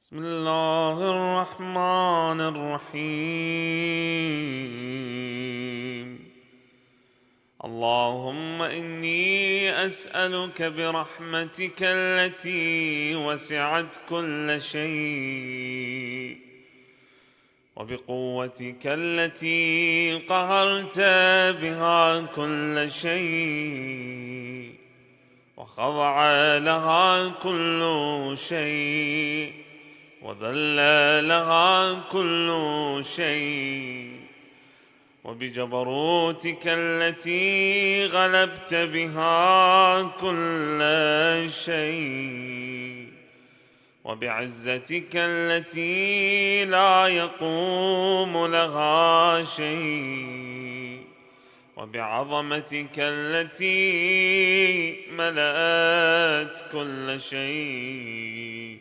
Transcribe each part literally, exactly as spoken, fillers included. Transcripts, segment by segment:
بسم الله الرحمن الرحيم. اللهم إني أسألك برحمتك التي وسعت كل شيء، وبقوتك التي قهرت بها كل شيء، وخضع لها كل شيء، وذل لها كل شيء، وبجبروتك التي غلبت بها كل شيء، وبعزتك التي لا يقوم لها شيء، وبعظمتك التي ملأت كل شيء،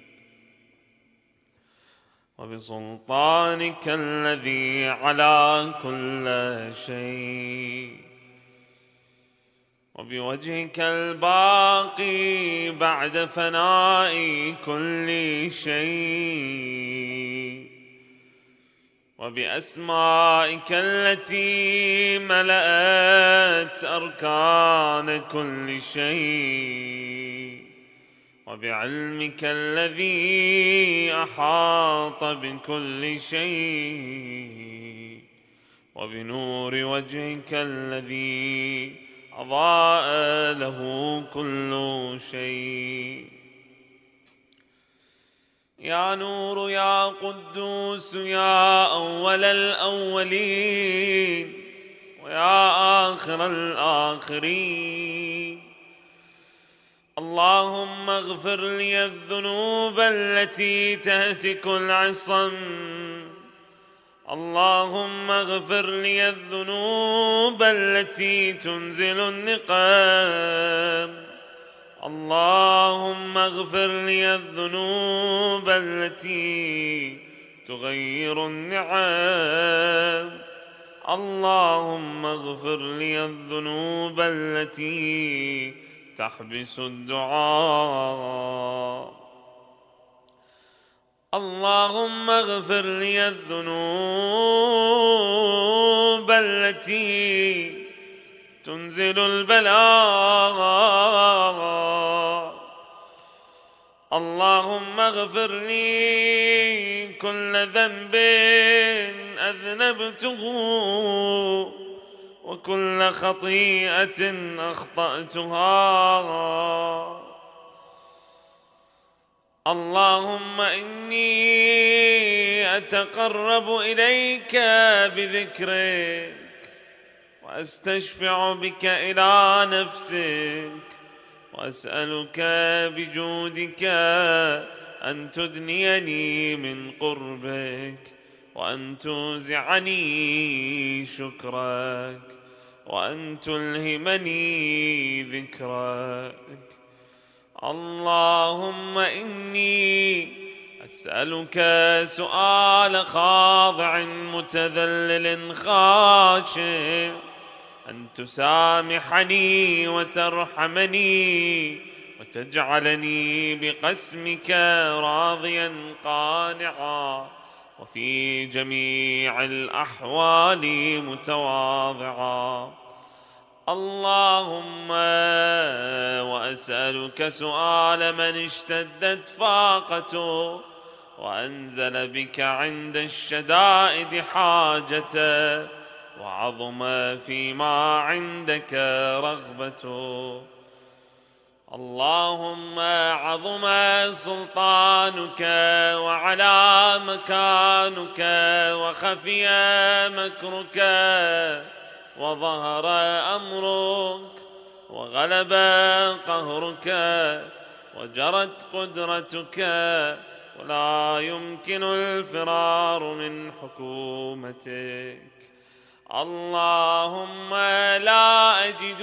وبسلطانك الذي على كل شيء، وبوجهك الباقي بعد فناء كل شيء، وبأسمائك التي ملأت أركان كل شيء، وبعلمك الذي أحاط بكل شيء، وبنور وجهك الذي أضاء له كل شيء. يا نور يا قدوس يا أول الأولين ويا آخر الآخرين، اللهم اغفر لي الذنوب التي تهتك العصم، اللهم اغفر لي الذنوب التي تنزل النقام، اللهم اغفر لي الذنوب التي تغير النعم، اللهم اغفر لي الذنوب التي تحبس الدعاء، اللهم اغفر لي الذنوب التي تنزل البلاء، اللهم اغفر لي كل ذنب أذنبته وكل خطيئة أخطأتها، اللهم إني أتقرب إليك بذكرك وأستشفع بك إلى نفسك، وأسألك بجودك أن تدنيني من قربك، وأن توزعني شكرك، وأن تلهمني ذكرك. اللهم إني أسألك سؤال خاضع متذلل خاشع أن تسامحني وترحمني وتجعلني بقسمك راضيا قانعا، وفي جميع الأحوال متواضعا. اللهم وأسألك سؤال من اشتدت فاقته وأنزل بك عند الشدائد حاجته، وعظم فيما عندك رغبته. اللهم عظم سلطانك وعلى مكانك وخفي مكرك وظهر أمرك وغلب قهرك وجرت قدرتك، ولا يمكن الفرار من حكومتك. اللهم لا أجد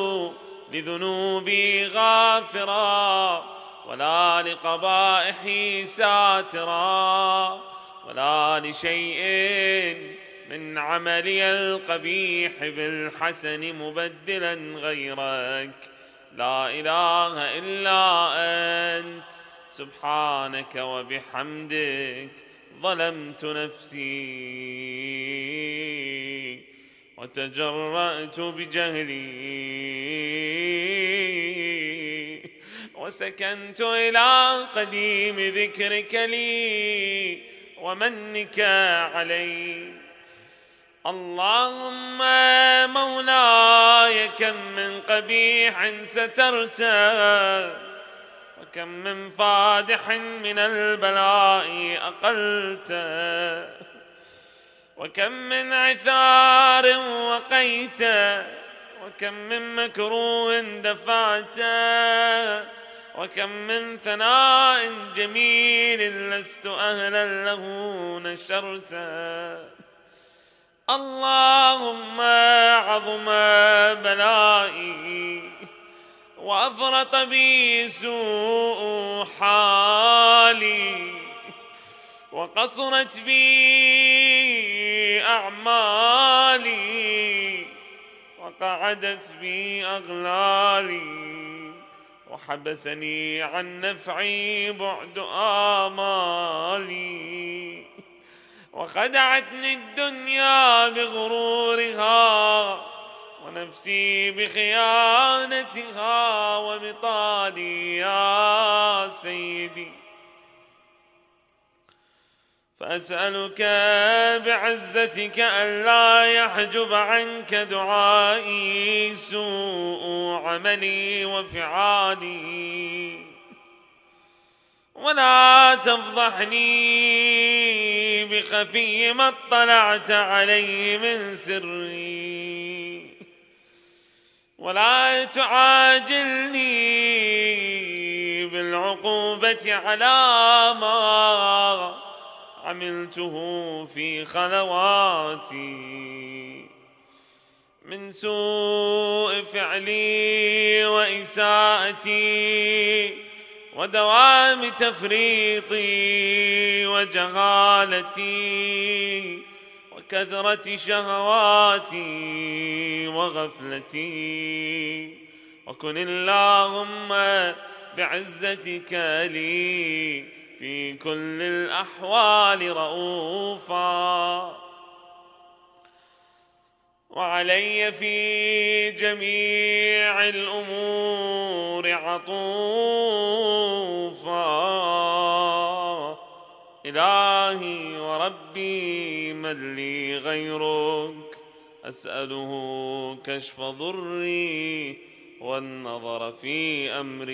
لذنوبي غافرا، ولا لقبائحي ساترا، ولا لشيء من عملي القبيح بالحسن مبدلا غيرك. لا إله إلا أنت سبحانك وبحمدك ظلمت نفسي وتجرأت بجهلي وسكنت إلى قديم ذكرك لي ومنك علي. اللهم مولاي كم من قبيح سترت وكم من فادح من البلاء أقلت وكم من عثار وقيت وكم من مكروه دفعت وكم من ثناء جميل لست أهلا له نشرت. اللهم عظم بلائي وأفرط بي سوء حالي وقصرت بي أعمالي وقعدت بي أغلالي وحبسني عن نفعي بعد آمالي وخدعتني الدنيا بغرورها ونفسي بخيانتها وبطالي يا سيدي. فأسألك بعزتك ألا يحجب عنك دعائي سوء عملي وفعالي ولا تفضحني بخفي ما اطلعت عليه من سري ولا تعاجلني بالعقوبة على ما عملته في خلواتي من سوء فعلي وإساءتي ودوام تفريطي وجهالتي وكثرة شهواتي وغفلتي. وكن اللهم بعزتك لي في كل الأحوال رؤوفا وعلي في جميع الأمور عطوفا. إلهي وربي من لي غيرك أسأله كشف ضري والنظر في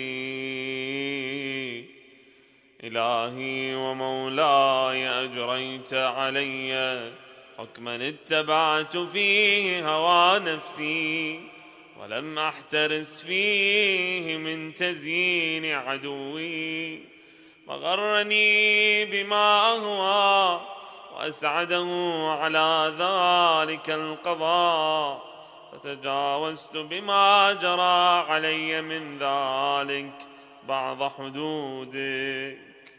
أمري. إلهي ومولاي أجريت علي حكما اتبعت فيه هوى نفسي ولم أحترس فيه من تزيين عدوي فغرني بما أهوى وأسعده على ذلك القضاء فتجاوزت بما جرى علي من ذلك بعض حدودك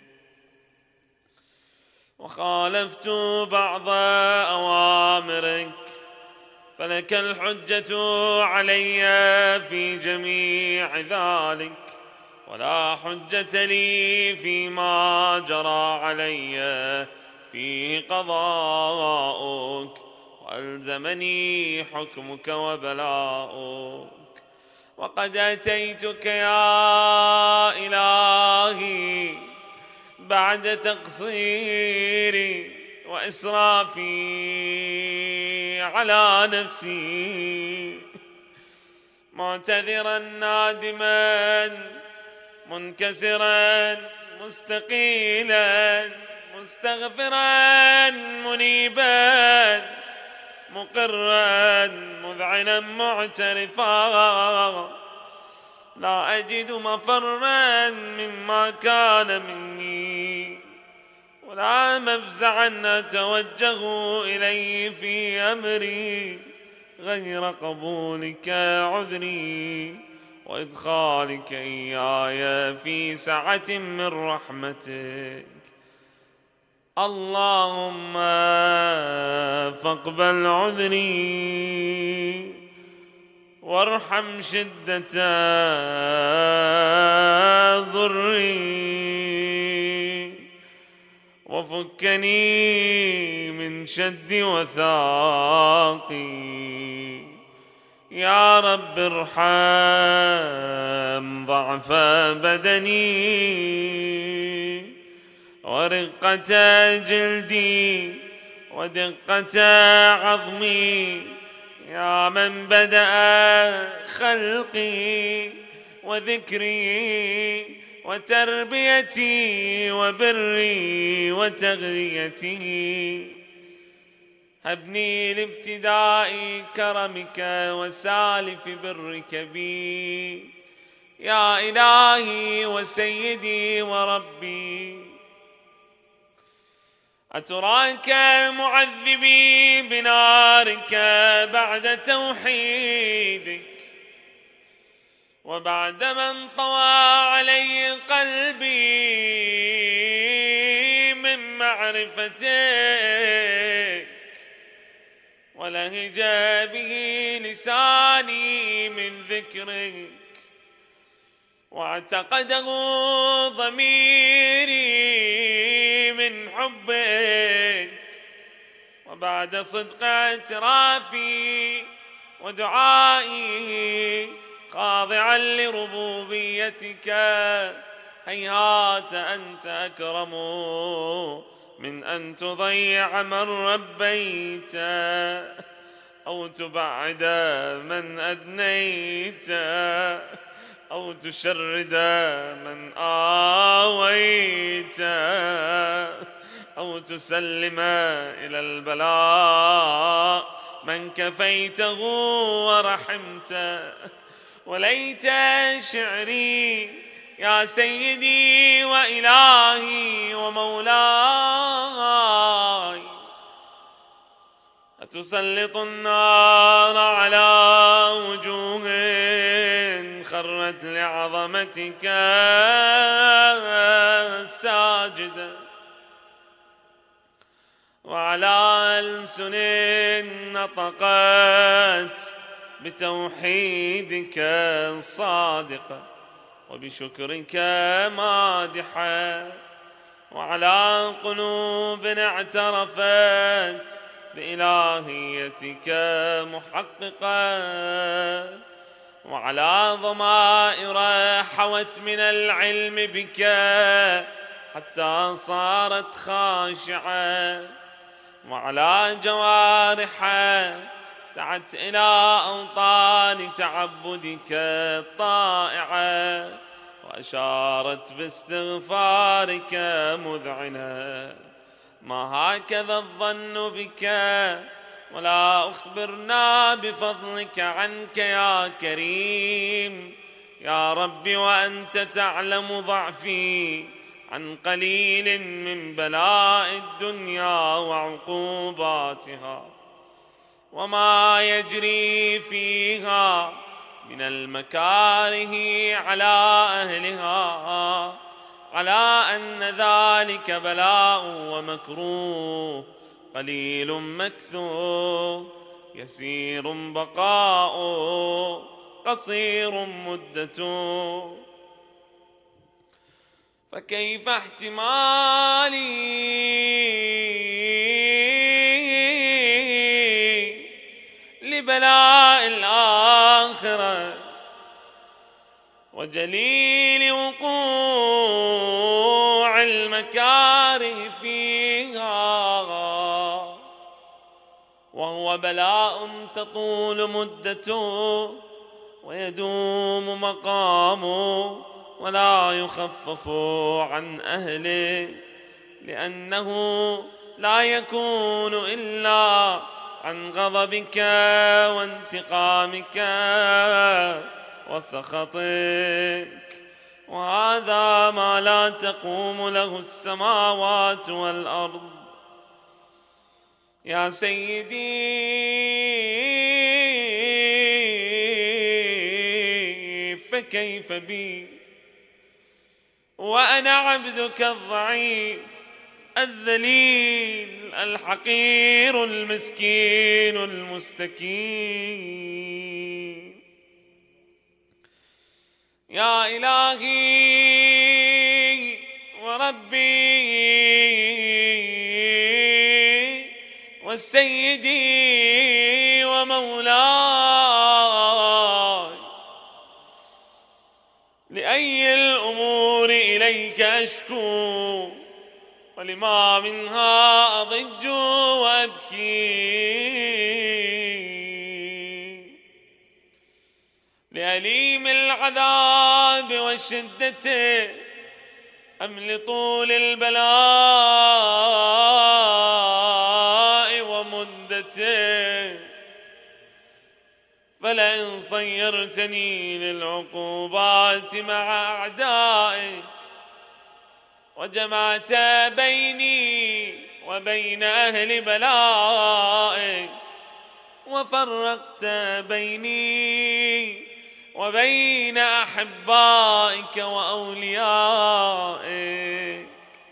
وخالفت بعض أوامرك فلك الحجة علي في جميع ذلك ولا حجة لي فيما جرى علي فيه قضاؤك وألزمني حكمك وبلاؤك. وقد أتيتك يا إلهي بعد تقصيري وإسرافي على نفسي معتذرا نادما منكسرا مستقيلا مستغفرا منيبا مقرا مذعنا معترفا لا أجد مفرا مما كان مني ولا مفزعا أتوجه إليه في أمري غير قبولك عذري وإدخالك إياي في سعة من رحمتك. اللهم فاقبل عذري وارحم شدة ضري وفكني من شد وثاقي. يا رب ارحم ضعف بدني ورقة جلدي ودقة عظمي. يا من بدأ خلقي وذكري وتربيتي وبري وتغذيتي، هبني لابتداء كرمك وسالف برك بي. يا إلهي وسيدي وربي، أتراك معذبي بنارك بعد توحيدك وبعد من طوى علي قلبي من معرفتك ولهج به لساني من ذكرك واعتقده ضميري من حبك. وبعد صدق اعترافي ودعائي خاضعا لربوبيتك، هيهات أنت أكرم من أن تضيع من ربيت أو تبعد من أدنيت أو تشرد من آويت أو تسلم إلى البلاء من كفيته ورحمت. وليت شعري يا سيدي وإلهي ومولاي أتسلط النار على وجوه خرت لعظمتك ساجدة وعلى ألسن نطقت بتوحيدك صادقة وبشكرك مادحة وعلى قلوب اعترفت بإلهيتك محققة وعلى ضمائر حوت من العلم بك حتى صارت خاشعة وعلى جوارح سعت إلى أوطان تعبدك الطائعة وأشارت باستغفارك مذعنة. ما هكذا الظن بك ولا أخبرنا بفضلك عنك يا كريم يا رب، وأنت تعلم ضعفي عن قليل من بلاء الدنيا وعقوباتها وما يجري فيها من المكاره على أهلها، على أن ذلك بلاء ومكروه قليل مكثور يسير بقاء قصير مدة. فكيف احتمالي لبلاء الآخرة وجليل وقوع المكاره فيها، وهو بلاء تطول مدته ويدوم مقامه ولا يخفف عن أهله، لأنه لا يكون إلا عن غضبك وانتقامك وسخطك، وهذا ما لا تقوم له السماوات والأرض. يا سيدي فكيف بي وأنا عبدك الضعيف الذليل الحقير المسكين المستكين. يا إلهي وربي والسيدي ومولاي، لأي الأمور إليك أشكو، ولما منها أضج وأبكي، لأليم العذاب والشدة أم لطول البلاء ومدته؟ فلئن صيرتني للعقوبات مع أعدائك، وجمعت بيني وبين أهل بلائك، وفرقت بيني وبين أحبائك وأوليائك،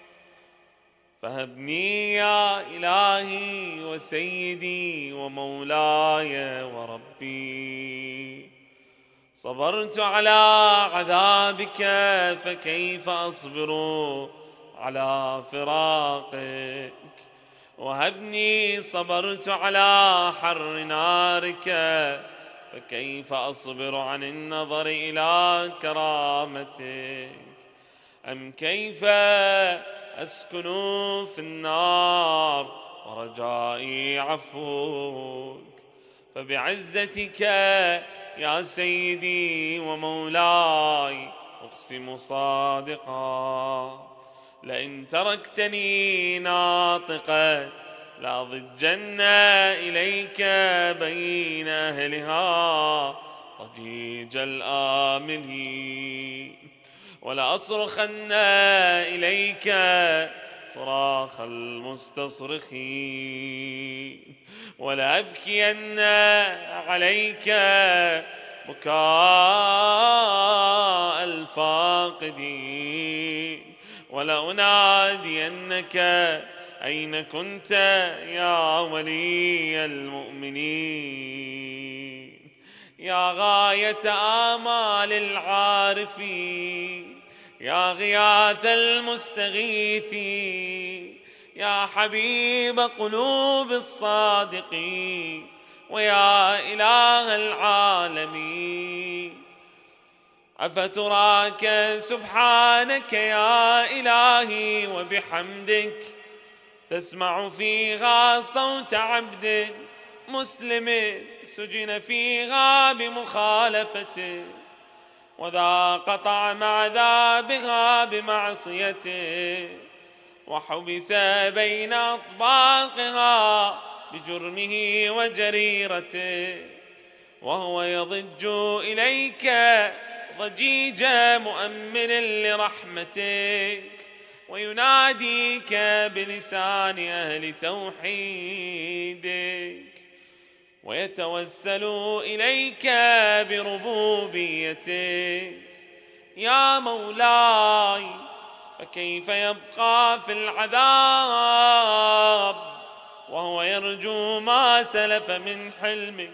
فهبني يا إلهي وسيدي ومولاي وربي. صبرت على عذابك فكيف أصبر على فراقك، وهبني صبرت على حر نارك فكيف أصبر عن النظر إلى كرامتك. أم كيف أسكن في النار ورجائي عفوك، فبعزتك يا سيدي ومولاي أقسم صادقا، لئن تركتني ناطقا لأضجن إليك بين أهلها ضجيج الآملين، ولأصرخن إليك صراخ المستصرخين، ولأبكين عليك بكاء الفاقدين، ولأنادينك أين كنت يا ولي المؤمنين، يا غاية آمال العارفين، يا غياث المستغيثين، يا حبيب قلوب الصادقين، ويا إله العالمين. أفتراك سبحانك يا إلهي وبحمدك تسمع فيها صوت عبد مسلم سجن فيها بمخالفته، وذاق طعم عذابها بمعصيته، وحبس بين أطباقها بجرمه وجريرته، وهو يضج إليك ضجيج مؤمن لرحمتك، ويناديك بلسان أهل توحيدك، ويتوسل إليك بربوبيتك. يا مولاي، فكيف يبقى في العذاب وهو يرجو ما سلف من حلمك؟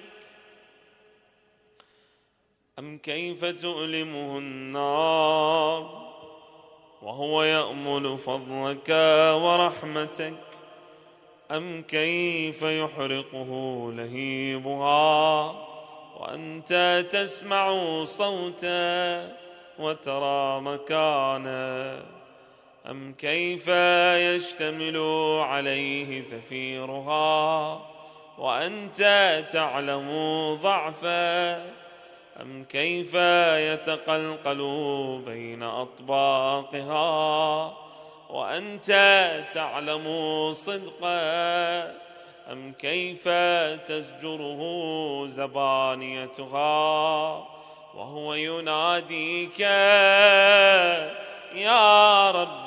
أم كيف تؤلمه النار وهو يأمل فضلك ورحمتك؟ أم كيف يحرقه لهيبها وأنت تسمع صوتا وترى مكانا؟ أم كيف يشتمل عليه زفيرها وأنت تعلم ضعفا؟ أم كيف يتقلقل بين أطباقها وأنت تعلم صدقا؟ أم كيف تزجره زبانيتها وهو يناديك يا رب؟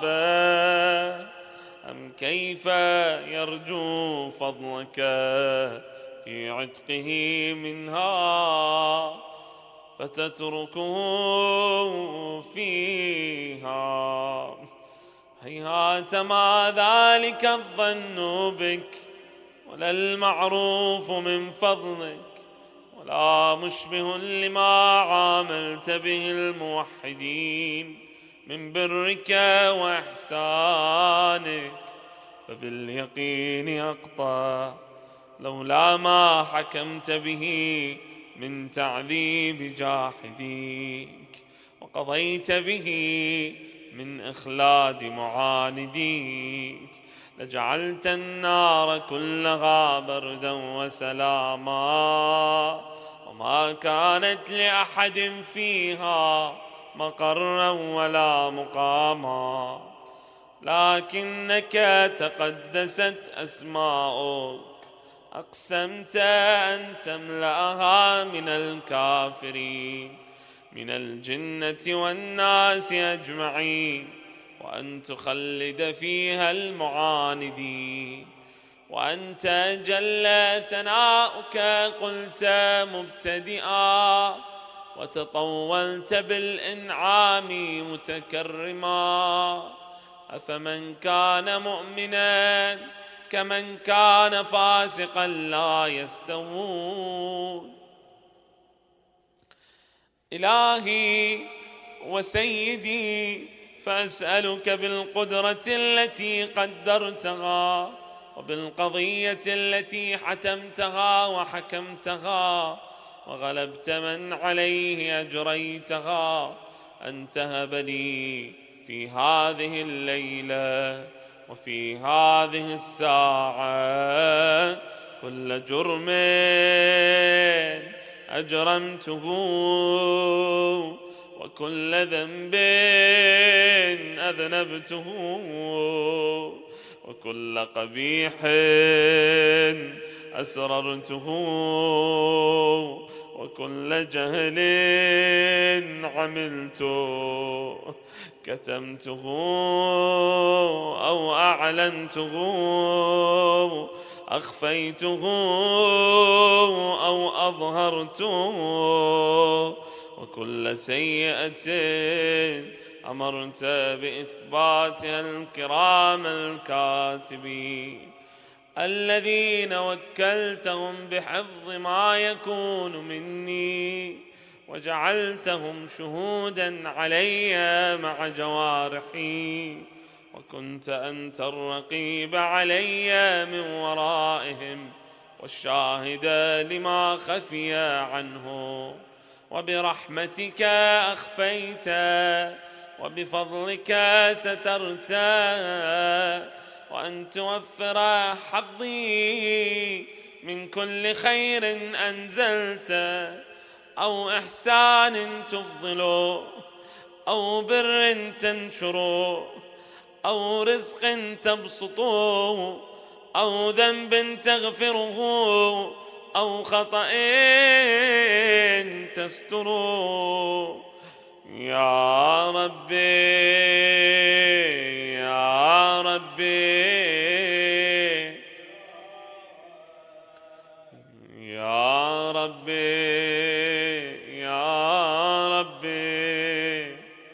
أم كيف يرجو فضلك في عتقه منها فتتركه فيها؟ هيهات ما ذلك الظن بك، ولا المعروف من فضلك، ولا مشبه لما عاملت به الموحدين من برك وإحسانك. فباليقين أقطع لولا ما حكمت به من تعذيب جاحديك، وقضيت به من إخلاد معانديك، لجعلت النار كلها بردا وسلاما، وما كانت لأحد فيها مقرا ولا مقاما، لكنك تقدست أسماؤك أقسمت أن تملأها من الكافرين من الجنة والناس أجمعين، وأن تخلد فيها المعاندين. وأنت جل ثناؤك قلت مبتدئا، وتطولت بالإنعام متكرما، أفمن كان مؤمنا كمن كان فاسقا لا يستوون. إلهي وسيدي، فأسألك بالقدرة التي قدرتها، وبالقضية التي حتمتها وحكمتها وغلبت من عليه أجريتها، أن تهب لي في هذه الليلة وفي هذه الساعة كل جرم أجرمته، وكل ذنب أذنبته، وكل قبيح أسررته، وكل جهل عملته كتمته أو أعلنته، أخفيته أو أظهرته، وكل سيئة أمرت بإثباتها الكرام الكاتبين الذين وكلتهم بحفظ ما يكون مني، وجعلتهم شهودا علي مع جوارحي، وكنت أنت الرقيب علي من ورائهم والشاهد لما خفي عنه، وبرحمتك أخفيت وبفضلك سترت، وأن توفر حظي من كل خير أنزلت، أو إحسان تفضل، أو بر تنشر، أو رزق تبسط، أو ذنب تغفره، أو خطأ تستر. يا ربي يا ربي يا ربي يا ربي،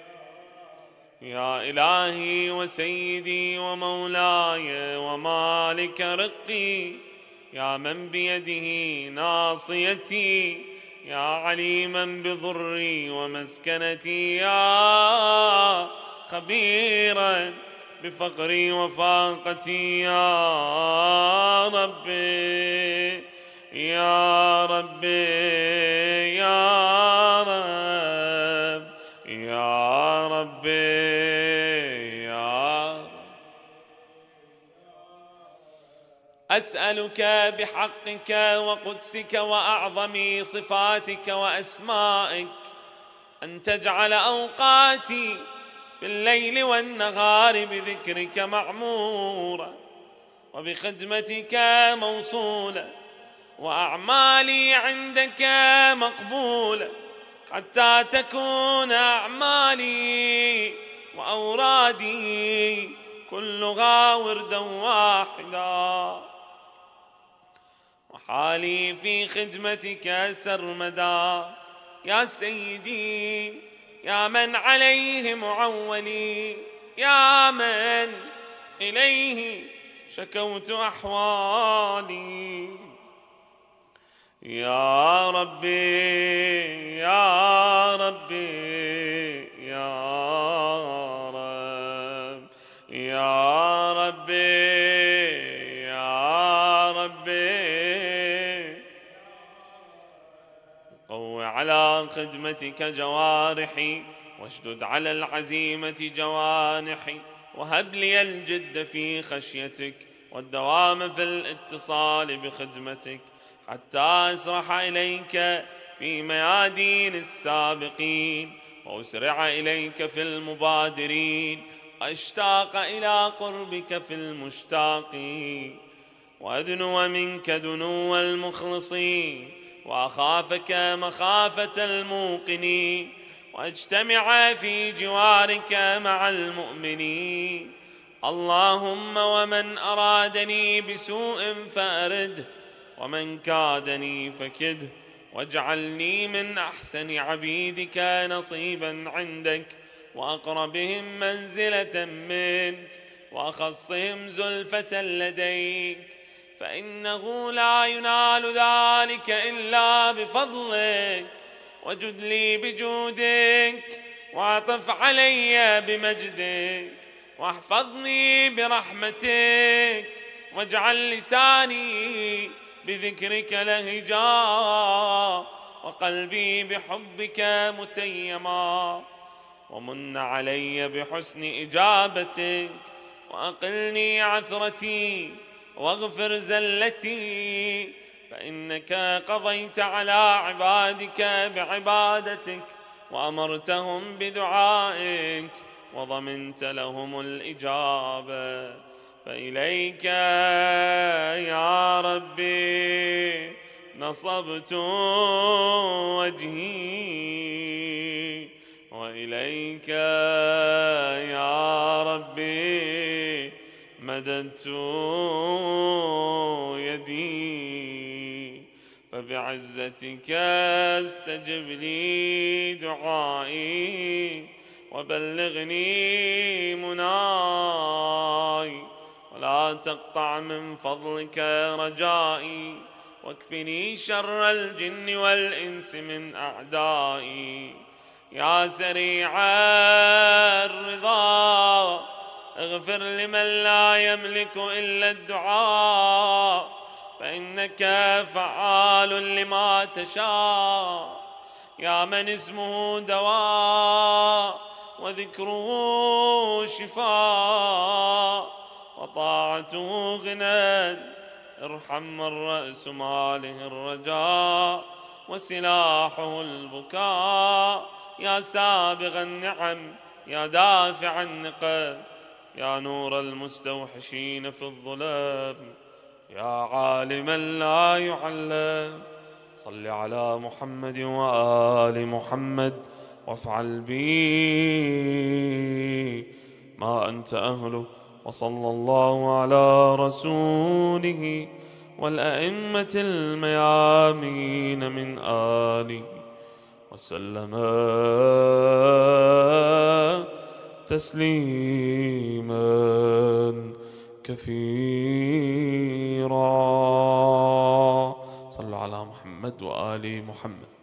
يا إلهي وسيدي ومولاي ومالك رقي، يا من بيده ناصيتي، يا عليما بضري ومسكنتي، يا خبيرا بفقري وفاقتي، يا ربي يا ربي يا رب يا ربي يا رب. أسألك بحقك وقدسك وأعظم صفاتك وأسمائك أن تجعل أوقاتي في الليل والنهار بذكرك معمورة، وبخدمتك موصولة، وأعمالي عندك مقبولة، حتى تكون أعمالي وأورادي كلها وردا واحدا، وحالي في خدمتك سرمدا. يا سيدي، يا من عليه معولي، يا من إليه شكوت أحوالي، يا ربي يا ربي يا رب يا ربي يا ربي خدمتك جوارحي، واشدد على العزيمة جوانحي، وهب لي الجد في خشيتك والدوام في الاتصال بخدمتك، حتى أسرح إليك في ميادين السابقين، وأسرع إليك في المبادرين، وأشتاق إلى قربك في المشتاقين، وأدنو منك دنو المخلصين، وأخافك مخافة الموقنين، واجتمع في جوارك مع المؤمنين. اللهم ومن أرادني بسوء فأرده، ومن كادني فكده، واجعلني من أحسن عبيدك نصيبا عندك، وأقربهم منزلة منك، وأخصهم زلفة لديك، فإنه لا ينال ذلك إلا بفضلك. وجد لي بجودك، وعطف علي بمجدك، واحفظني برحمتك، واجعل لساني بذكرك لهجا، وقلبي بحبك متيما، ومن علي بحسن إجابتك، وأقلني عثرتي، واغفر زلتي، فإنك قضيت على عبادك بعبادتك، وأمرتهم بدعائك، وضمنت لهم الإجابة. فإليك يا ربي نصبت وجهي، وإليك يا ربي مددت يدي، فبعزتك استجب لي دعائي، وبلغني مناي، ولا تقطع من فضلك رجائي، واكفني شر الجن والإنس من أعدائي. يا سريع الرضا اغفر لمن لا يملك إلا الدعاء، فإنك فعال لما تشاء. يا من اسمه دواء وذكره شفاء وطاعته غنى، ارحم من رأس ماله الرجاء وسلاحه البكاء. يا سابغ النعم، يا دافع النقم، يا نور المستوحشين في الظلام، يا عالما لا يعلم، صل على محمد وآل محمد، وافعل بي ما أنت أهله. وصلى الله على رسوله والأئمة الميامين من آله وسلم تسليما كثيرا. صلوا على محمد وآل محمد.